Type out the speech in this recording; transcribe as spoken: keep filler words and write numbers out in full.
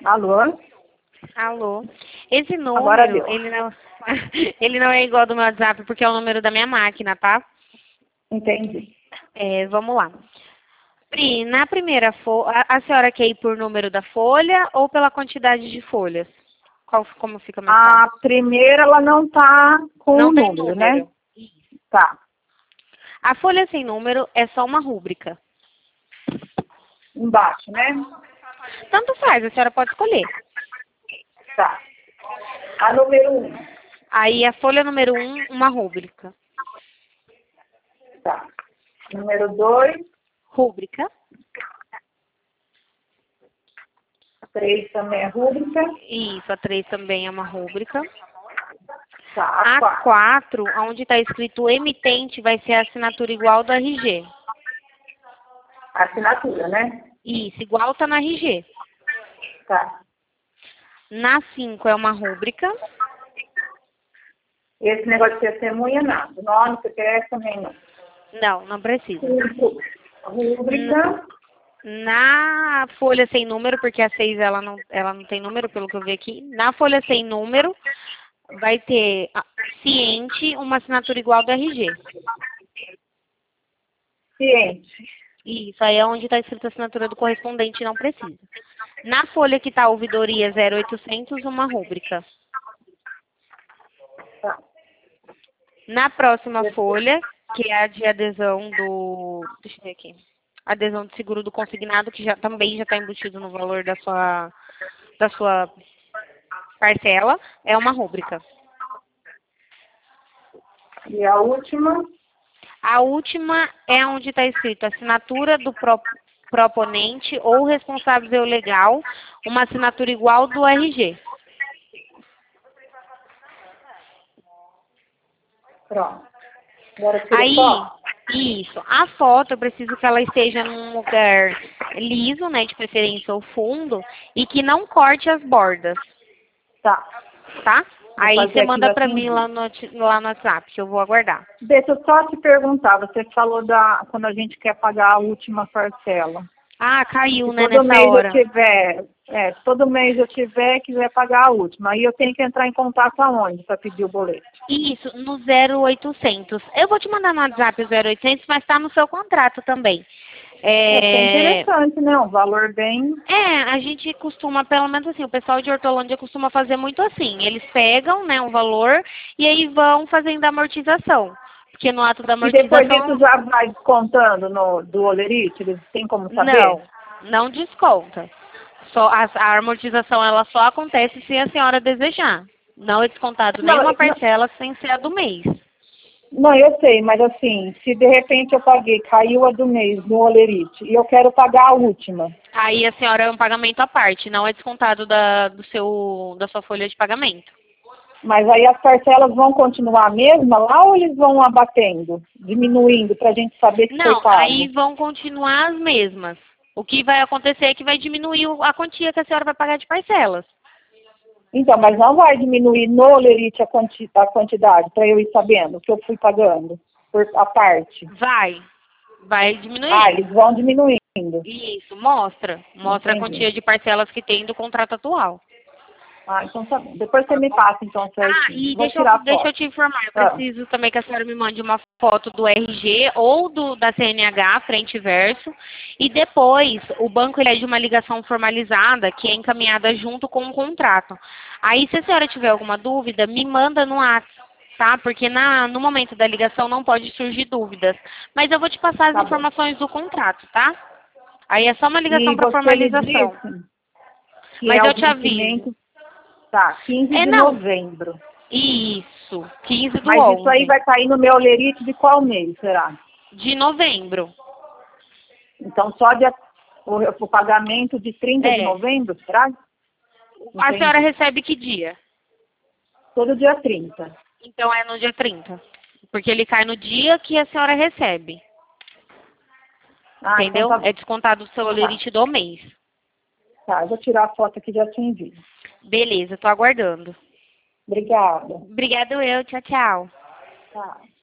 Alô? Alô. Esse Agora número, deu. ele não, ele não é igual ao do meu WhatsApp, porque é o número da minha máquina, tá? Entendi. É, vamos lá. Pri, na primeira folha, a, a senhora quer ir por número da folha ou pela quantidade de folhas? Qual, como fica mais A fácil? primeira, ela não tá com o Não tem número, né? número. Tá. A folha sem número é só uma rúbrica. Embaixo, né? Tanto faz, a senhora pode escolher. Tá. A número um. Aí a folha número um, uma rúbrica. Tá. Número dois. Rúbrica. Três também é rúbrica. Isso, a três também é uma rúbrica. Tá. A A quatro. quatro, onde está escrito emitente, vai ser a assinatura igual do R G. Assinatura, né? Isso, igual tá no R G. Tá. Na cinco é uma rúbrica. Esse negócio de testemunha, nada. Nome, C P F também não. Não, não precisa. Cinco. N- Rúbrica. Na folha sem número, porque a seis ela não, ela não tem número, pelo que eu vi aqui. Na folha sem número, vai ter ah, ciente, uma assinatura igual do R G. Ciente. Isso, aí é onde está escrito a assinatura do correspondente, não precisa. Na folha que está ouvidoria zero oitocentos, uma rúbrica. Tá. Na próxima folha, que é a de adesão do... Deixa eu ver aqui. Adesão de seguro do consignado, que já, também já está embutido no valor da sua, da sua parcela, é uma rúbrica. E a última. A última é onde está escrito assinatura do pro, proponente ou responsável legal, uma assinatura igual do R G. Pronto. Agora tira Aí, foto. isso. A foto, eu preciso que ela esteja num lugar liso, né, de preferência o fundo, e que não corte as bordas, Tá. tá? Vou Aí fazer você aqui manda já pra mim atingir. lá no, lá no WhatsApp, que eu vou aguardar. Deixa eu só te perguntar, você falou da quando a gente quer pagar a última parcela. Ah, Se caiu, né, todo nessa mês eu hora. tiver, é, se todo mês eu tiver, quiser pagar a última, aí eu tenho que entrar em contato aonde para pedir o boleto? Isso, no zero oitocentos. Eu vou te mandar no WhatsApp o zero oitocentos, mas tá no seu contrato também. É, porque é É, interessante, né? Um valor bem. É, a gente costuma, pelo menos assim, o pessoal de Hortolândia costuma fazer muito assim. Eles pegam, né, um valor e aí vão fazendo a amortização. Porque no ato da E depois isso amortização, já vai descontando no, do olerite? Eles têm como saber? não, não desconta. Só a, a amortização ela só acontece se a senhora desejar. Não é descontado Não, nenhuma não, parcela sem ser a do mês. não, eu sei, mas assim, se de repente eu paguei, caiu a do mês no olerite e eu quero pagar a última. Aí a senhora é um pagamento à parte, não é descontado da, do seu, da sua folha de pagamento. Mas aí as parcelas vão continuar a mesma lá ou eles vão abatendo, diminuindo para a gente saber que foi Não, aí pago? vão continuar as mesmas. O que vai acontecer é que vai diminuir o- a quantia que a senhora vai pagar de parcelas. Então, mas não vai diminuir no olerite a, quanti a quantidade para eu ir sabendo o que eu fui pagando por a parte. Vai, vai Ah, diminuindo. eles vão diminuindo. Isso, mostra. Mostra a Entendi. quantia de parcelas que tem do contrato atual. Ah, então tá bom. Depois você me passa então Ah, certinho. e Vou deixa eu, tirar a deixa eu foto. te informar, eu Ah, preciso também que a senhora me mande uma foto do R G ou do, da C N H, frente e verso, e depois o banco ele é de uma ligação formalizada que é encaminhada junto com o contrato. Aí, se a senhora tiver alguma dúvida, me manda no WhatsApp, tá? Porque na, no momento da ligação não pode surgir dúvidas. Mas eu vou te passar as tá bom. informações do contrato, tá? Aí é só uma ligação E para você me formalização. disse que Mas é eu o te aviso. vencimento, tá, quinze É, de não. novembro. Isso, quinze do Mas isso aí onze vai cair no meu olerite de qual mês, será? de novembro. Então só de, o, o pagamento de trinta de É. novembro, será? A senhora Entendi. recebe que dia? Todo dia trinta. Então é no dia trinta. Porque ele cai no dia que a senhora recebe. Ah, então Entendeu? tá É bom. descontado do seu Tá. olerite do mês. Tá, eu vou tirar a foto aqui de atingir. Beleza, tô aguardando. Obrigada. Obrigado eu, tchau, tchau. Tá.